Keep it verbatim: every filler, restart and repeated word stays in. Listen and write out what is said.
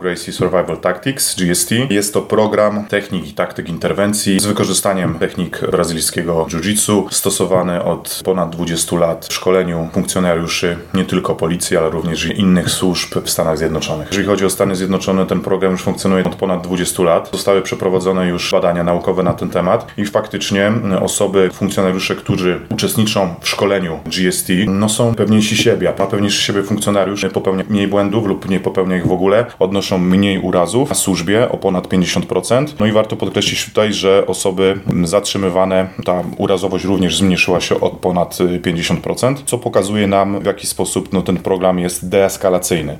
Gracie Survival Tactics, G S T. Jest to program technik i taktyk interwencji z wykorzystaniem technik brazylijskiego jiu-jitsu, stosowany od ponad dwudziestu lat w szkoleniu funkcjonariuszy nie tylko policji, ale również i innych służb w Stanach Zjednoczonych. Jeżeli chodzi o Stany Zjednoczone, ten program już funkcjonuje od ponad dwudziestu lat. Zostały przeprowadzone już badania naukowe na ten temat i faktycznie osoby, funkcjonariusze, którzy uczestniczą w szkoleniu G S T, no są pewniejsi siebie, a pewniejszy siebie funkcjonariusz popełnia mniej błędów lub nie popełnia ich w ogóle, odnoszą mniej urazów na służbie o ponad pięćdziesiąt procent. No i warto podkreślić tutaj, że osoby zatrzymywane, ta urazowość również zmniejszyła się o ponad pięćdziesiąt procent, co pokazuje nam, w jaki sposób no, ten program jest deeskalacyjny.